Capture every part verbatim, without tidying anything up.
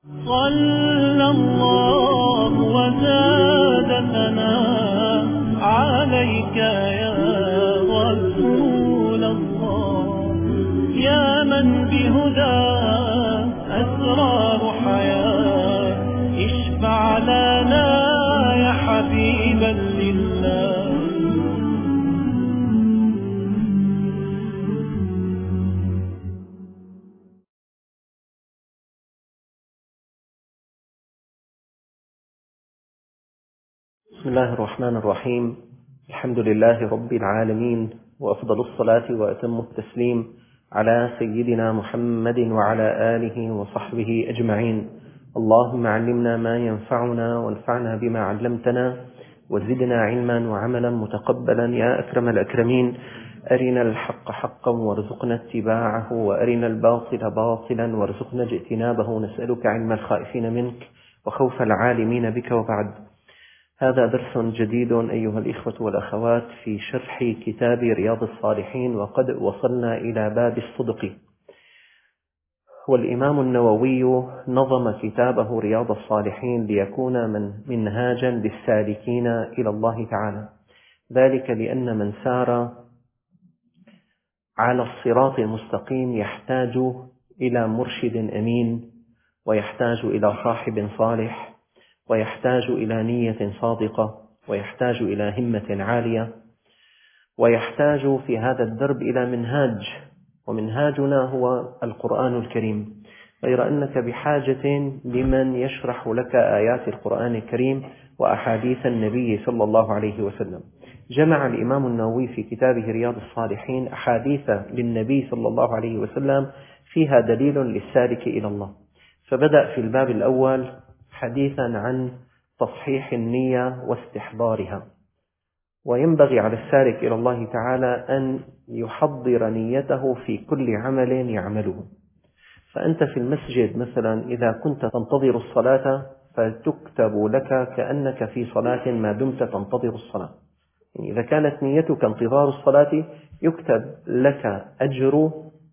صلى الله وزاد ثناء عليك يا رسول الله، يا من بهدى أسرار حياة، اشفع لنا يا حبيبا لله. بسم الله الرحمن الرحيم. الحمد لله رب العالمين، وأفضل الصلاة وأتم التسليم على سيدنا محمد وعلى آله وصحبه أجمعين. اللهم علمنا ما ينفعنا وانفعنا بما علمتنا، وزدنا علما وعملا متقبلا يا أكرم الأكرمين. أرنا الحق حقا وارزقنا اتباعه، وأرنا الباطل باطلا وارزقنا اجتنابه. نسألك علم الخائفين منك وخوف العالمين بك. وبعد، هذا درس جديد أيها الإخوة والأخوات في شرح كتاب رياض الصالحين، وقد وصلنا إلى باب الصدق. والإمام النووي نظم كتابه رياض الصالحين ليكون من منهاجا للسالكين إلى الله تعالى، ذلك لأن من سار على الصراط المستقيم يحتاج إلى مرشد أمين، ويحتاج إلى صاحب صالح، ويحتاج إلى نية صادقة، ويحتاج إلى همة عالية، ويحتاج في هذا الدرب إلى منهاج، ومنهاجنا هو القرآن الكريم. غير أنك بحاجة لمن يشرح لك آيات القرآن الكريم وأحاديث النبي صلى الله عليه وسلم. جمع الإمام النووي في كتابه رياض الصالحين أحاديث للنبي صلى الله عليه وسلم فيها دليل للسالك إلى الله. فبدأ في الباب الأول حديثا عن تصحيح النية واستحضارها. وينبغي على السالك إلى الله تعالى أن يحضر نيته في كل عمل يعمله. فأنت في المسجد مثلا إذا كنت تنتظر الصلاة فتكتب لك كأنك في صلاة ما دمت تنتظر الصلاة. يعني إذا كانت نيتك انتظار الصلاة يكتب لك أجر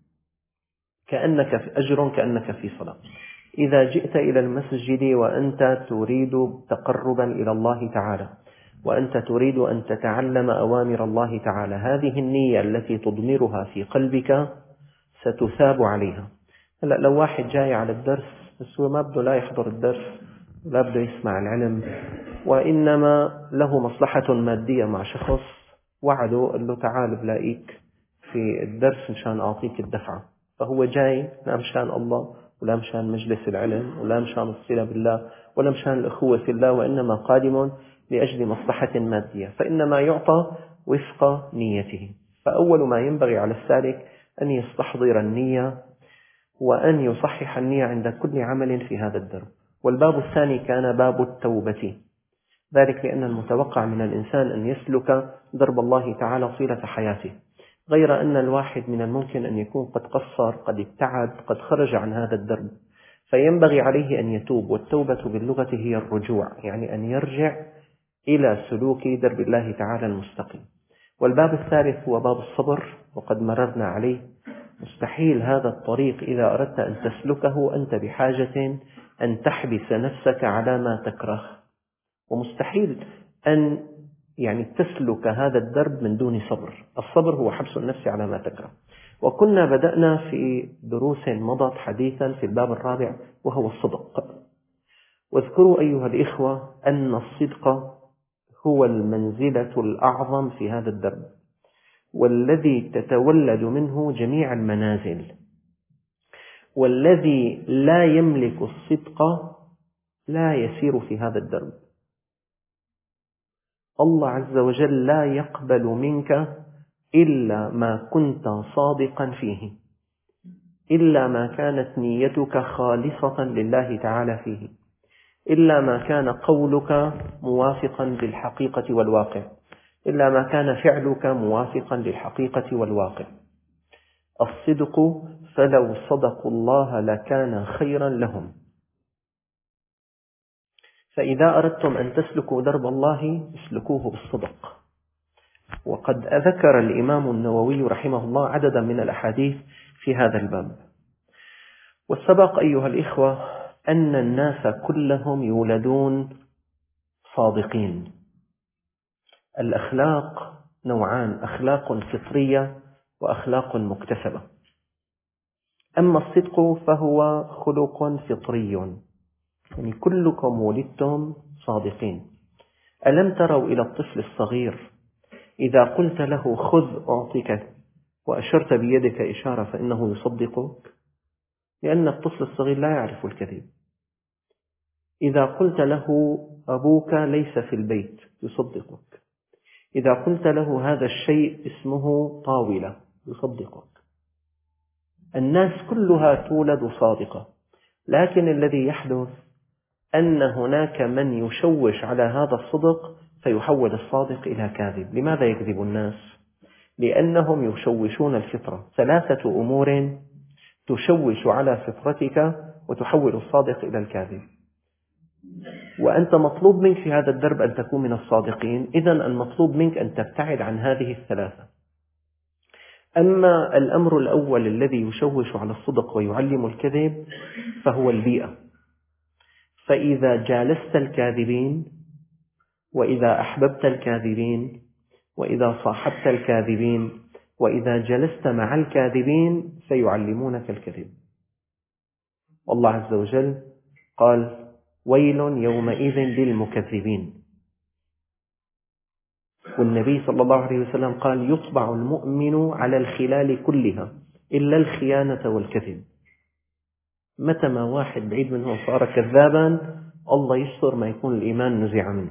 كأنك في أجر كأنك في صلاة. إذا جئت إلى المسجد وأنت تريد تقربا إلى الله تعالى، وأنت تريد أن تتعلم أوامر الله تعالى، هذه النية التي تضمرها في قلبك ستثاب عليها. هلأ لو واحد جاي على الدرس بس هو ما بده لا يحضر الدرس ولا بده يسمع العلم، وإنما له مصلحة مادية مع شخص وعده قال له تعال بلاقيك في الدرس مشان أعطيك الدفعة، فهو جاي لا مشان الله ولا مشان مجلس العلم ولا مشان الصلة بالله ولا مشان الأخوة في الله، وإنما قادم لأجل مصلحة مادية، فإنما يعطى وفق نيته. فأول ما ينبغي على السالك أن يستحضر النية، وأن يصحح النية عند كل عمل في هذا الدرب. والباب الثاني كان باب التوبة، ذلك لأن المتوقع من الإنسان أن يسلك درب الله تعالى طيلة حياته، غير أن الواحد من الممكن أن يكون قد قصر، قد ابتعد، قد خرج عن هذا الدرب، فينبغي عليه أن يتوب. والتوبة باللغة هي الرجوع، يعني أن يرجع إلى سلوك درب الله تعالى المستقيم. والباب الثالث هو باب الصبر، وقد مررنا عليه. مستحيل هذا الطريق إذا أردت أن تسلكه أنت بحاجة أن تحبس نفسك على ما تكره، ومستحيل أن يعني تسلك هذا الدرب من دون صبر. الصبر هو حبس النفس على ما تكره. وكنا بدأنا في دروس مضت حديثا في الباب الرابع وهو الصدق. واذكروا أيها الإخوة أن الصدق هو المنزلة الأعظم في هذا الدرب، والذي تتولد منه جميع المنازل. والذي لا يملك الصدق لا يسير في هذا الدرب. الله عز وجل لا يقبل منك إلا ما كنت صادقا فيه، إلا ما كانت نيتك خالصة لله تعالى فيه، إلا ما كان قولك موافقا للحقيقة والواقع، إلا ما كان فعلك موافقا للحقيقة والواقع. الصدق فلو صدقوا الله لكان خيرا لهم. فإذا أردتم أن تسلكوا درب الله اسلكوه بالصدق. وقد ذكر الإمام النووي رحمه الله عددا من الأحاديث في هذا الباب. والسبق أيها الإخوة أن الناس كلهم يولدون صادقين. الأخلاق نوعان: أخلاق فطرية وأخلاق مكتسبة. أما الصدق فهو خلق فطري، يعني كلكم ولدتم صادقين. ألم تروا إلى الطفل الصغير إذا قلت له خذ أعطيك وأشرت بيدك إشارة فإنه يصدقك، لأن الطفل الصغير لا يعرف الكذب. إذا قلت له أبوك ليس في البيت يصدقك. إذا قلت له هذا الشيء اسمه طاولة يصدقك. الناس كلها تولد صادقة، لكن الذي يحدث أن هناك من يشوش على هذا الصدق فيحول الصادق إلى كاذب. لماذا يكذب الناس؟ لأنهم يشوشون الفطرة. ثلاثة أمور تشوش على فطرتك وتحول الصادق إلى الكاذب، وأنت مطلوب منك في هذا الدرب أن تكون من الصادقين. إذن المطلوب منك أن تبتعد عن هذه الثلاثة. أما الأمر الأول الذي يشوش على الصدق ويعلم الكذب فهو البيئة. فإذا جالست الكاذبين، وإذا أحببت الكاذبين، وإذا صاحبت الكاذبين، وإذا جلست مع الكاذبين سيعلمونك الكذب. والله عز وجل قال: ويل يومئذ للمكذبين. والنبي صلى الله عليه وسلم قال: يطبع المؤمن على الخلال كلها إلا الخيانة والكذب. متى ما واحد بعيد منه صار كذابا الله يستر ما يكون الإيمان نزع منه.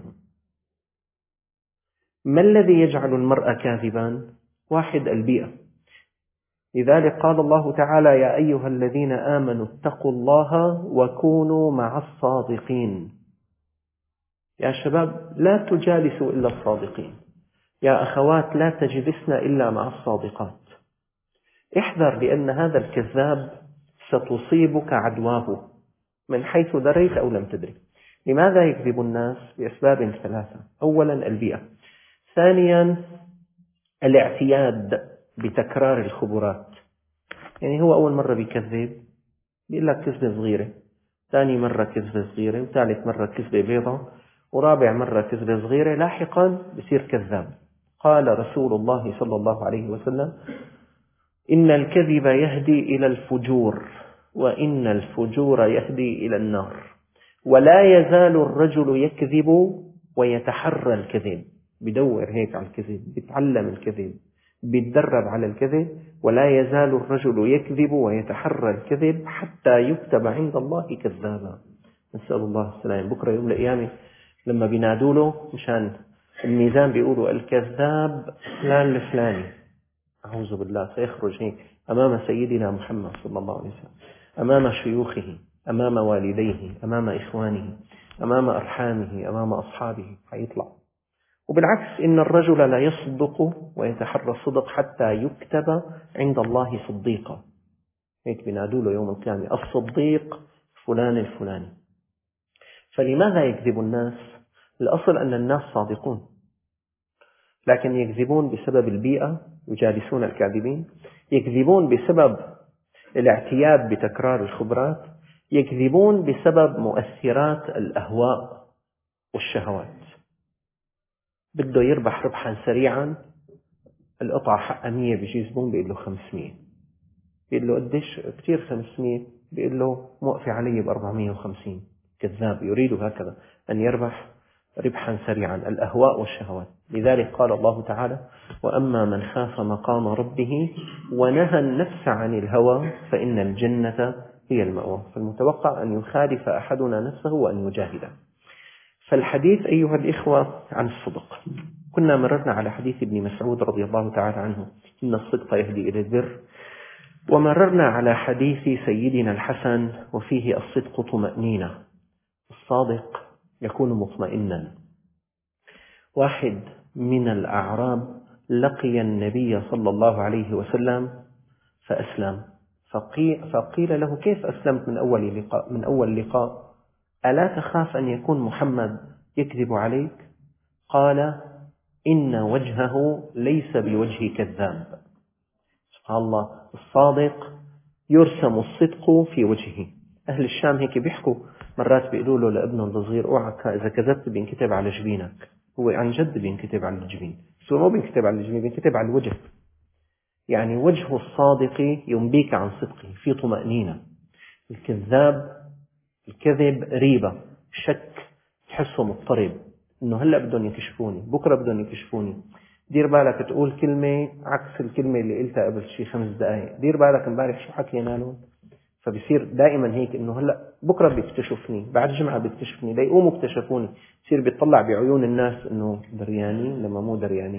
ما الذي يجعل المرء كاذبا؟ واحد: البيئة. لذلك قال الله تعالى: يا أيها الذين آمنوا اتقوا الله وكونوا مع الصادقين. يا شباب لا تجالسوا إلا الصادقين، يا أخوات لا تجلسن إلا مع الصادقات. احذر، لأن هذا الكذاب ستصيبك عدواه من حيث دريت أو لم تدرك. لماذا يكذب الناس؟ بأسباب ثلاثة: أولا البيئة، ثانيا الاعتياد بتكرار الخبرات. يعني هو أول مرة بيكذب بيقول لك كذبة صغيرة، ثاني مرة كذبة صغيرة، وثالث مرة كذبة بيضة، ورابع مرة كذبة صغيرة، لاحقا بصير كذاب. قال رسول الله صلى الله عليه وسلم: إن الكذب يهدي إلى الفجور، وإن الفجور يهدي إلى النار، ولا يزال الرجل يكذب ويتحرى الكذب. بدور هيك على الكذب، بيتعلم الكذب، بيتدرب على الكذب، ولا يزال الرجل يكذب ويتحرى الكذب حتى يكتب عند الله كذابا. نسأل الله السلام. بكرة يوم القيامة لما بينادوا له مشان الميزان بيقولوا الكذاب فلان الفلاني، أعوذ بالله، سيخرج هيك أمام سيدنا محمد صلى الله عليه وسلم، أمام شيوخه، أمام والديه، أمام إخوانه، أمام أرحامه، أمام أصحابه، حيطلع. وبالعكس إن الرجل لا يصدق ويتحرى الصدق حتى يكتب عند الله صديقا. هيك بينادوا له يوم القيامة الصديق فلان الفلاني. فلماذا يكذب الناس؟ الأصل أن الناس صادقون، لكن يكذبون بسبب البيئة، يجالسون الكاذبين، يكذبون بسبب الاعتياد بتكرار الخبرات، يكذبون بسبب مؤثرات الأهواء والشهوات. بده يربح ربحا سريعا، القطعة حقها مية بيجي زبون بيقول له خمسمية، بيقول له قديش؟ كتير خمسمية، بيقول له موقفي علي بأربعمية وخمسين. كذاب، يريد هكذا أن يربح ربحا سريعا، الأهواء والشهوات. لذلك قال الله تعالى: وأما من خاف مقام ربه ونهى النفس عن الهوى فإن الجنة هي المأوى. فالمتوقع أن يخالف أحدنا نفسه وأن يجاهده. فالحديث أيها الإخوة عن الصدق. كنا مررنا على حديث ابن مسعود رضي الله تعالى عنه: إن الصدق يهدي إلى البر. ومررنا على حديث سيدنا الحسن وفيه الصدق طمأنينة، الصادق يكون مطمئنا. واحد من الأعراب لقي النبي صلى الله عليه وسلم فأسلم، فقيل له: كيف أسلمت من أول لقاء؟ من أول لقاء ألا تخاف أن يكون محمد يكذب عليك؟ قال: إن وجهه ليس بوجه كذاب. سبحان الله، الصادق يرسم الصدق في وجهه. أهل الشام هيك بيحكوا مرات بيقولوا له لابنهم الصغير اوعك إذا كذبت بينكتب على جبينك. هو عن جد بينكتب على الجبين، بس هو مو بينكتب على الجبين، بينكتب على الوجه. يعني وجه الصادق ينبيك عن صدقه، في طمأنينة. الكذاب الكذب ريبة، شك، تحسه مضطرب إنه هلأ بدهم يكشفوني، بكرة بدهم يكشفوني. دير بالك تقول كلمة عكس الكلمة اللي قلتها قبل شي خمس دقائق، دير بالك امبارح شو حكينا له. فبصير دائما هيك إنه هلأ بكرة بيكتشفني، بعد جمعة بيكتشفني، لا يقوموا اكتشفوني. بصير بيطلع بعيون الناس إنه دريانين لما مو دريانين.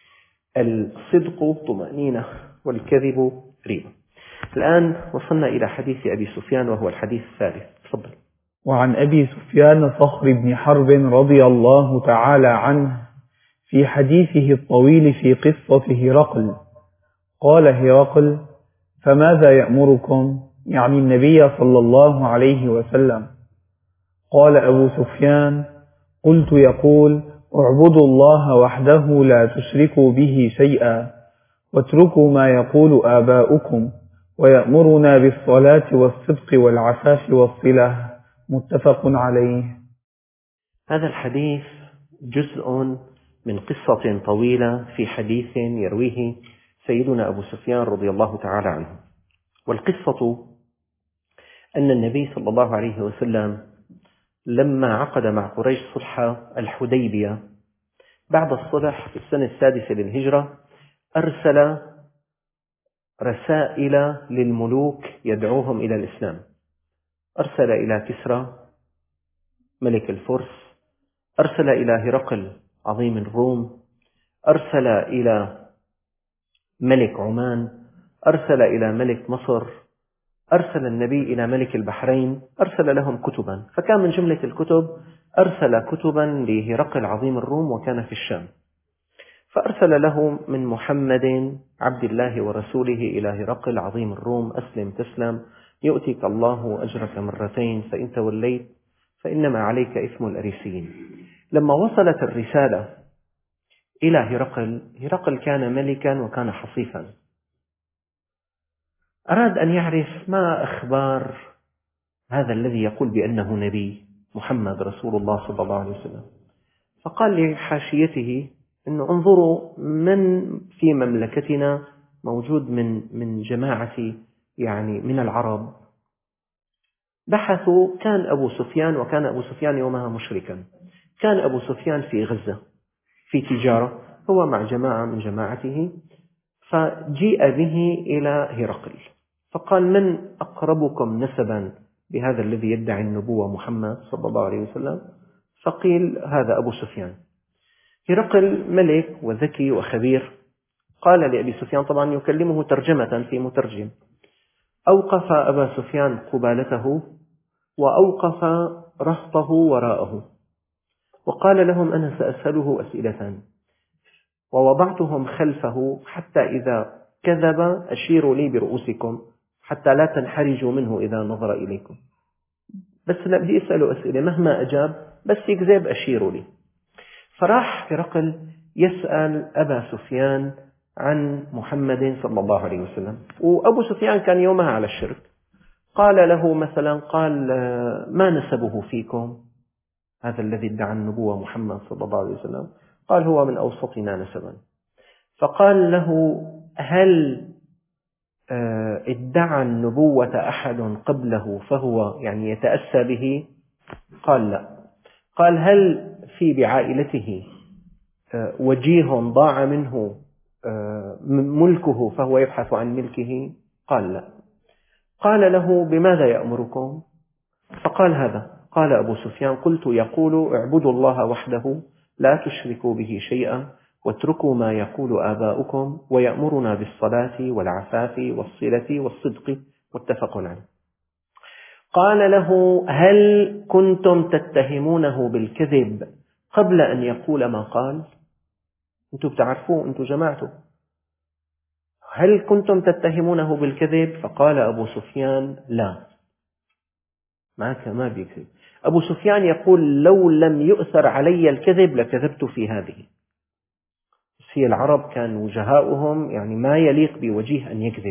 الصدق طمأنينة والكذب ريبة. الآن وصلنا إلى حديث أبي سفيان وهو الحديث الثالث. تفضل. وعن أبي سفيان صخر بن حرب رضي الله تعالى عنه في حديثه الطويل في قصة هرقل قال هرقل: فماذا يأمركم؟ يعني النبي صلى الله عليه وسلم. قال أبو سفيان: قلت يقول: اعبدوا الله وحده لا تشركوا به شيئا واتركوا ما يقول آباؤكم ويأمرنا بالصلاة والصدق والعفاف والصلة. متفق عليه. هذا الحديث جزء من قصة طويلة في حديث يرويه سيدنا أبو سفيان رضي الله تعالى عنه. والقصة أن النبي صلى الله عليه وسلم لما عقد مع قريش صلح الحديبية بعد الصلح في السنة السادسة للهجرة أرسل رسائل للملوك يدعوهم إلى الإسلام. أرسل إلى كسرى ملك الفرس، أرسل إلى هرقل عظيم الروم، أرسل إلى ملك عمان، أرسل إلى ملك مصر، أرسل النبي إلى ملك البحرين، أرسل لهم كتبا. فكان من جملة الكتب أرسل كتبا لهرقل عظيم الروم وكان في الشام. فأرسل له من محمد عبد الله ورسوله إلى هرقل عظيم الروم: أسلم تسلم، يؤتيك الله أجرك مرتين، فإن توليت فإنما عليك إثم الأريسيين. لما وصلت الرسالة إلى هرقل، هرقل كان ملكا وكان حصيفا، أراد أن يعرف ما أخبار هذا الذي يقول بأنه نبي محمد رسول الله صلى الله عليه وسلم. فقال لحاشيته إنه انظروا من في مملكتنا موجود من من جماعة يعني من العرب. بحثوا، كان أبو سفيان، وكان أبو سفيان يومها مشركا، كان أبو سفيان في غزة في تجارة هو مع جماعة من جماعته، فجيء به إلى هرقل فقال: من أقربكم نسبا بهذا الذي يدعي النبوة محمد صلى الله عليه وسلم؟ فقيل: هذا أبو سفيان. هرقل ملك وذكي وخبير، قال لأبي سفيان، طبعا يكلمه ترجمة في مترجم: أوقف أبا سفيان قبالته وأوقف رهطه وراءه، وقال لهم: أنا سأسأله أسئلة، ووضعتهم خلفه حتى إذا كذب أشيروا لي برؤوسكم حتى لا تنحرجوا منه إذا نظر إليكم. بس أنا بدي أسأله أسئلة، مهما أجاب بس يكذب أشيروا لي. فراح هرقل يسأل أبا سفيان عن محمد صلى الله عليه وسلم، وأبو سفيان كان يومها على الشرك. قال له مثلا، قال: ما نسبه فيكم هذا الذي ادعى النبوة محمد صلى الله عليه وسلم؟ قال: هو من أوسطنا نسبا. فقال له: هل ادعى النبوة أحد قبله فهو يعني يتأسى به؟ قال: لا. قال: هل في بعائلته وجيه ضاع منه ملكه فهو يبحث عن ملكه؟ قال: لا. قال له: بماذا يأمركم؟ فقال هذا. قال أبو سفيان: قلت يقول: اعبدوا الله وحده لا تشركوا به شيئا واتركوا ما يقول آباؤكم ويأمرنا بالصلاة والعفاف والصلة والصدق. متفق عليه. قال له: هل كنتم تتهمونه بالكذب قبل أن يقول ما قال؟ أنتم بتعرفوه، أنتم جماعته، هل كنتم تتهمونه بالكذب؟ فقال أبو سفيان: لا، معك ما بيكذب. أبو سفيان يقول: لو لم يؤثر علي الكذب لكذبت في هذه. هي العرب كان وجهاؤهم يعني ما يليق بوجيه أن يكذب،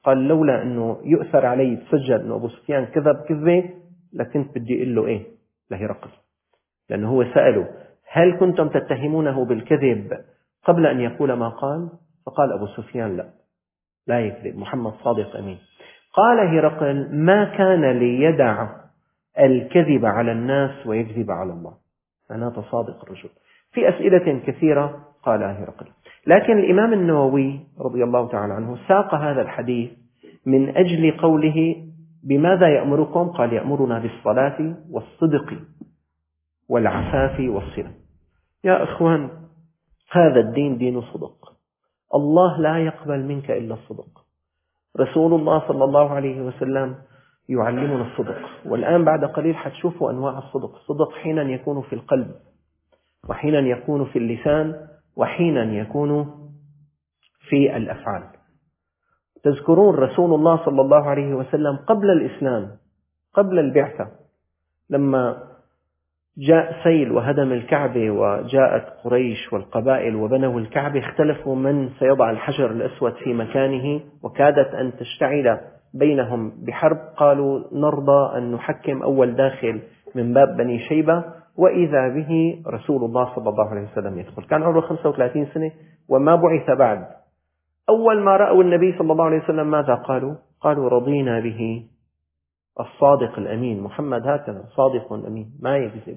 قال لولا أنه يؤثر علي تسجل أنه أبو سفيان كذب كذبة لكنت بدي أقول له إيه لهرقل، لأنه هو سأله هل كنتم تتهمونه بالكذب قبل أن يقول ما قال؟ فقال أبو سفيان لا لا يكذب، محمد صادق أمين. قال هرقل ما كان ليدع الكذب على الناس ويكذب على الله، معناته صادق الرجل. في أسئلة كثيرة قالها هرقل، لكن الإمام النووي رضي الله تعالى عنه ساق هذا الحديث من أجل قوله بماذا يأمركم؟ قال يأمرنا بالصلاة والصدق والعفاف والصلة. يا إخوان هذا الدين دين صدق، الله لا يقبل منك إلا الصدق. رسول الله صلى الله عليه وسلم يعلمنا الصدق، والآن بعد قليل حتشوفوا أنواع الصدق. الصدق حينا يكون في القلب، وحينا يكون في اللسان، وحينا يكون في الأفعال. تذكرون رسول الله صلى الله عليه وسلم قبل الإسلام، قبل البعثة، لما جاء سيل وهدم الكعبة وجاءت قريش والقبائل وبنوا الكعبة، اختلفوا من سيضع الحجر الأسود في مكانه، وكادت أن تشتعل بينهم بحرب. قالوا نرضى أن نحكم أول داخل من باب بني شيبة، وإذا به رسول الله صلى الله عليه وسلم يدخل. كان عمره خمسة وثلاثين سنة وما بعث بعد. أول ما رأوا النبي صلى الله عليه وسلم ماذا قالوا؟ قالوا رضينا به الصادق الأمين. محمد هكذا صادق أمين ما يكذب.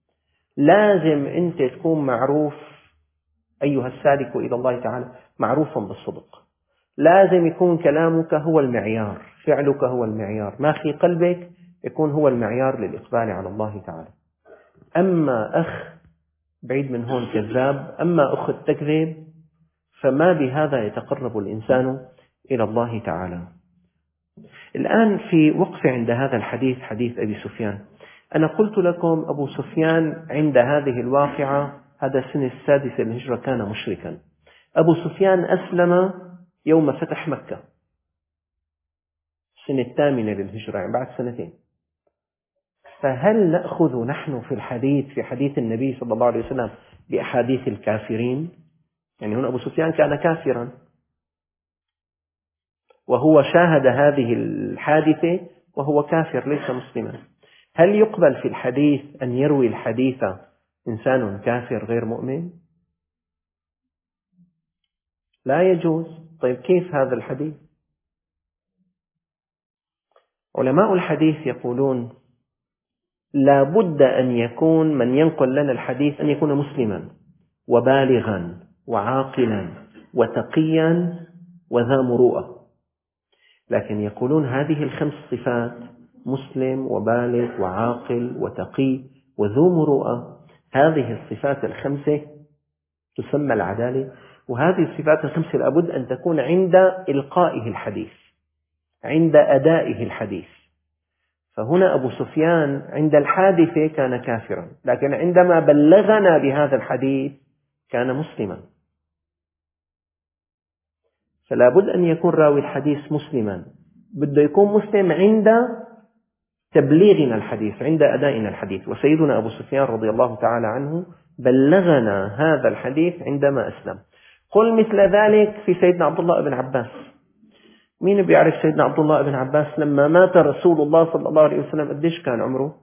لازم أنت تكون معروف أيها السالك إلى الله تعالى معروفا بالصدق. لازم يكون كلامك هو المعيار، فعلك هو المعيار، ما في قلبك يكون هو المعيار للإقبال على الله تعالى. أما أخ بعيد من هون كذاب، أما أخت تكذب، فما بهذا يتقرب الإنسان إلى الله تعالى. الآن في وقف عند هذا الحديث، حديث أبي سفيان. أنا قلت لكم أبو سفيان عند هذه الواقعة هذا السنة السادسة للهجرة كان مشركا. أبو سفيان أسلم يوم فتح مكة السنة الثامنة للهجرة، يعني بعد سنتين. فهل نأخذ نحن في الحديث في حديث النبي صلى الله عليه وسلم بأحاديث الكافرين؟ يعني هنا أبو سفيان كان كافرا وهو شاهد هذه الحادثة وهو كافر ليس مسلما. هل يقبل في الحديث أن يروي الحديث إنسان كافر غير مؤمن؟ لا يجوز. طيب كيف هذا الحديث؟ علماء الحديث يقولون لا بد أن يكون من ينقل لنا الحديث أن يكون مسلما وبالغا وعاقلا وتقيا وذا مروءة. لكن يقولون هذه الخمس صفات، مسلم وبالغ وعاقل وتقي وذو مروءة، هذه الصفات الخمسة تسمى العدالة. وهذه الصفات الخمسة لابد أن تكون عند إلقائه الحديث، عند أدائه الحديث. فهنا أبو سفيان عند الحادثة كان كافرا، لكن عندما بلغنا بهذا الحديث كان مسلما. فلا بد أن يكون راوي الحديث مسلما، بده يكون مسلم عند تبليغنا الحديث، عند أدائنا الحديث. وسيدنا أبو سفيان رضي الله تعالى عنه بلغنا هذا الحديث عندما أسلم. قل مثل ذلك في سيدنا عبد الله بن عباس. مين بيعرف سيدنا عبد الله بن عباس لما مات رسول الله صلى الله عليه وسلم قديش كان عمره؟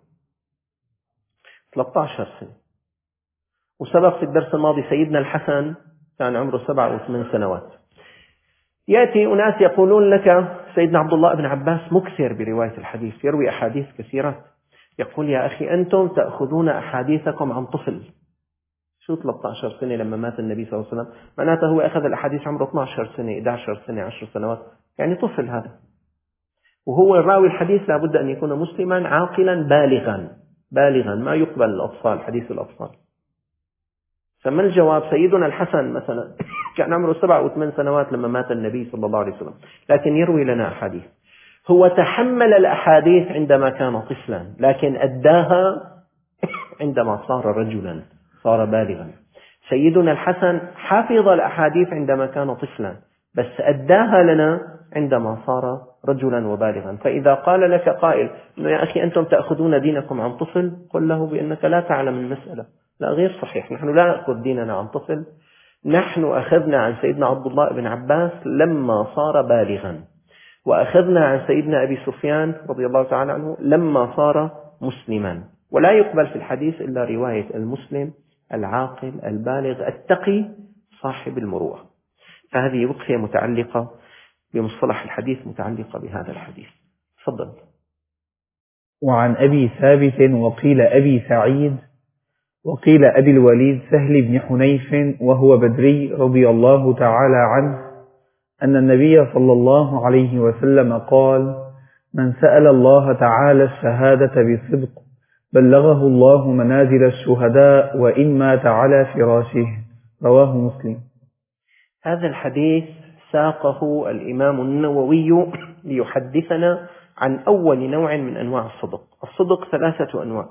ثلاثة عشر سنة. وسبق في الدرس الماضي سيدنا الحسن كان عمره سبع وثمان سنوات. يأتي أناس يقولون لك سيدنا عبد الله بن عباس مكثر برواية الحديث، يروي أحاديث كثيرة. يقول يا أخي أنتم تأخذون أحاديثكم عن طفل. شو ثلاثة عشر سنة لما مات النبي صلى الله عليه وسلم؟ معناته هو أخذ الأحاديث عمره اثني عشر سنة، إحدى عشرة سنة، عشر سنوات، يعني طفل هذا. وهو راوي الحديث لابد أن يكون مسلما عاقلا بالغا. بالغا ما يقبل الأطفال، حديث الأطفال. فما الجواب؟ سيدنا الحسن مثلا كان عمره سبع وثمان سنوات لما مات النبي صلى الله عليه وسلم، لكن يروي لنا أحاديث. هو تحمل الأحاديث عندما كان طفلا، لكن أداها عندما صار رجلا، صار بالغا. سيدنا الحسن حفظ الأحاديث عندما كان طفلا، بس أداها لنا عندما صار رجلا وبالغا. فإذا قال لك قائل إنه يا أخي أنتم تأخذون دينكم عن طفل، قل له بأنك لا تعلم المسألة. لا، غير صحيح. نحن لا نأخذ ديننا عن طفل، نحن أخذنا عن سيدنا عبد الله بن عباس لما صار بالغا. وأخذنا عن سيدنا أبي سفيان رضي الله تعالى عنه لما صار مسلما. ولا يقبل في الحديث إلا رواية المسلم العاقل البالغ التقي صاحب المروءة. فهذه بقية متعلقة بمصطلح الحديث متعلقة بهذا الحديث. تفضل. وعن أبي ثابت وقيل أبي سعيد وقيل أبي الوليد سهل بن حنيف وهو بدري رضي الله تعالى عنه أن النبي صلى الله عليه وسلم قال: من سأل الله تعالى الشهادة بصدق بلغه الله منازل الشهداء وإن مات على فراشه. رواه مسلم. هذا الحديث ساقه الإمام النووي ليحدثنا عن أول نوع من أنواع الصدق. الصدق ثلاثة أنواع: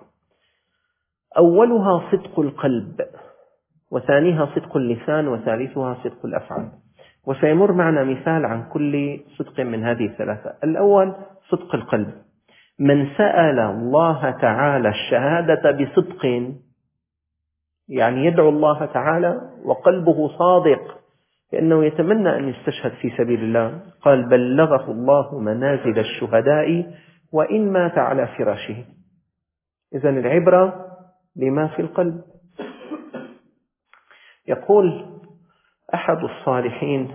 أولها صدق القلب، وثانيها صدق اللسان، وثالثها صدق الأفعال. وسيمر معنا مثال عن كل صدق من هذه الثلاثة. الأول صدق القلب: من سأل الله تعالى الشهادة بصدق، يعني يدعو الله تعالى وقلبه صادق لأنه يتمنى أن يستشهد في سبيل الله، قال: بلغه الله منازل الشهداء وإن مات على فراشه. إذن العبرة بما في القلب. يقول أحد الصالحين: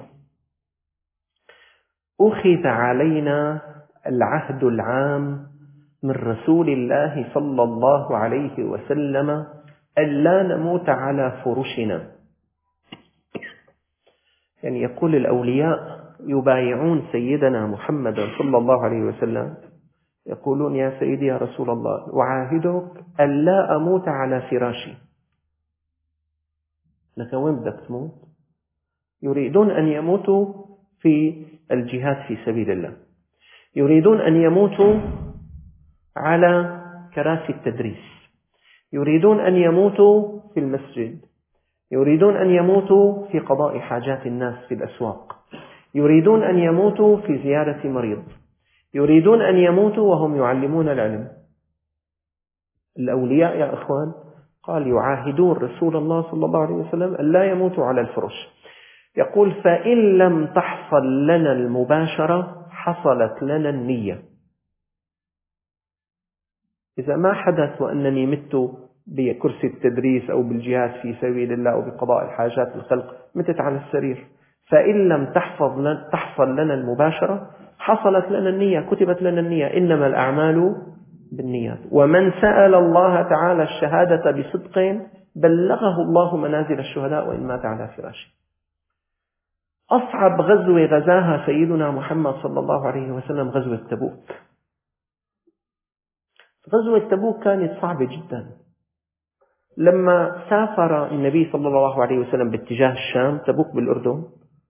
أخذ علينا العهد العام من رسول الله صلى الله عليه وسلم ألا نموت على فرشنا. يعني يقول الأولياء يبايعون سيدنا محمد صلى الله عليه وسلم، يقولون: يا سيدي يا رسول الله، أعاهدك ألا أموت على فراشي. لك وين بدك تموت؟ يريدون أن يموتوا في الجهاد في سبيل الله، يريدون أن يموتوا على كراسي التدريس، يريدون أن يموتوا في المسجد، يريدون أن يموتوا في قضاء حاجات الناس في الأسواق، يريدون أن يموتوا في زيارة مريض، يريدون أن يموتوا وهم يعلمون العلم. الأولياء يا أخوان قال يعاهدون رسول الله صلى الله عليه وسلم أن لا يموتوا على الفرش. يقول: فإن لم تحصل لنا المباشرة حصلت لنا النية. إذا ما حدث وأنني مت بكرسي التدريس أو بالجهاد في سبيل الله أو بقضاء الحاجات الخلق، متت على السرير، فإن لم تحصل تحصل لنا المباشرة حصلت لنا النية، كتبت لنا النية، إنما الأعمال بالنيات. ومن سأل الله تعالى الشهادة بصدق بلغه الله منازل الشهداء وإن مات على فراشه. أصعب غزوة غزاها سيدنا محمد صلى الله عليه وسلم غزوة تبوك. غزوة تبوك كانت صعبة جدا. لما سافر النبي صلى الله عليه وسلم باتجاه الشام، تبوك بالأردن،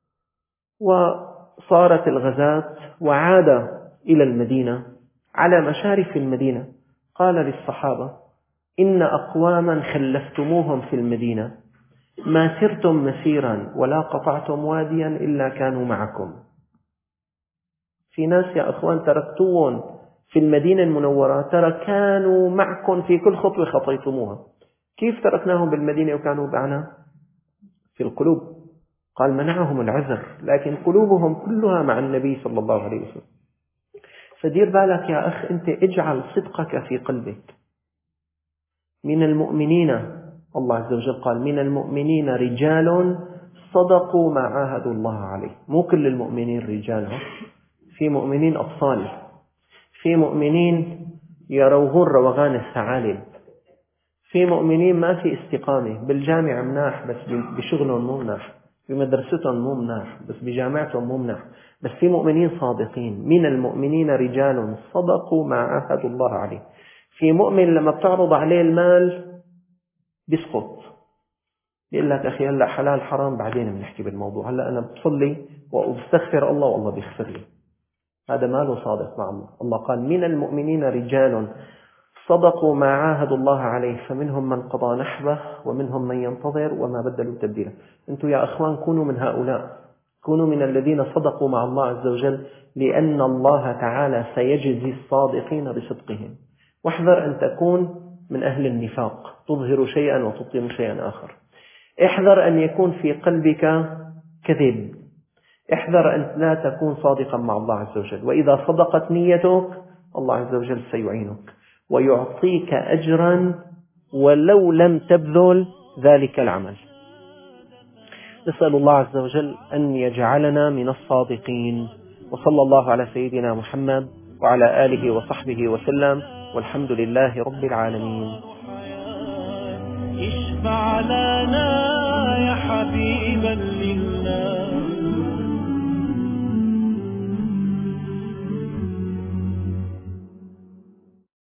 وصارت الغزاة وعاد إلى المدينة، على مشارف المدينة قال للصحابة: إن أقواما خلفتموهم في المدينة ما سرتم مسيرا ولا قطعتم واديا إلا كانوا معكم. في ناس يا أخوان تركتوهم في المدينة المنورة، ترى كانوا معكم في كل خطوة خطيتموها. كيف تركناهم بالمدينة وكانوا معنا؟ في القلوب. قال: منعهم العذر، لكن قلوبهم كلها مع النبي صلى الله عليه وسلم. فدير بالك يا أخ، أنت اجعل صدقك في قلبك. من المؤمنين، الله عز وجل قال: من المؤمنين رجال صدقوا ما عاهدوا الله عليه. مو كل المؤمنين رجال، في مؤمنين أطفال، في مؤمنين يروهون روغان الثعالب، في مؤمنين ما في استقامة، بالجامعة مناح بس بشغلهم مو مناح، بمدرستهم مو مناح بس بجامعتهم مو مناح، بس في مؤمنين صادقين. من المؤمنين رجال صدقوا ما عاهدوا الله عليه. في مؤمن لما بتعرض عليه المال بيسقط، يقول لك: أخي هلأ حلال حرام بعدين بنحكي بالموضوع، هلأ أنا بصلي وبستغفر الله والله بيغفر لي. هذا ماله صادق مع الله. الله قال: من المؤمنين رجال صدقوا ما عاهدوا الله عليه فمنهم من قضى نحبه ومنهم من ينتظر وما بدلوا تبديلا. أنتم يا أخوان كونوا من هؤلاء، كونوا من الذين صدقوا مع الله عز وجل، لأن الله تعالى سيجزي الصادقين بصدقهم. واحذر أن تكون من أهل النفاق، تظهر شيئا وتبطن شيئا آخر. احذر أن يكون في قلبك كذب، احذر أن لا تكون صادقا مع الله عز وجل، وإذا صدقت نيتك الله عز وجل سيعينك ويعطيك أجرا ولو لم تبذل ذلك العمل. نسأل الله عز وجل أن يجعلنا من الصادقين. وصلى الله على سيدنا محمد وعلى آله وصحبه وسلم، والحمد لله رب العالمين. اشفع لنا يا حبيب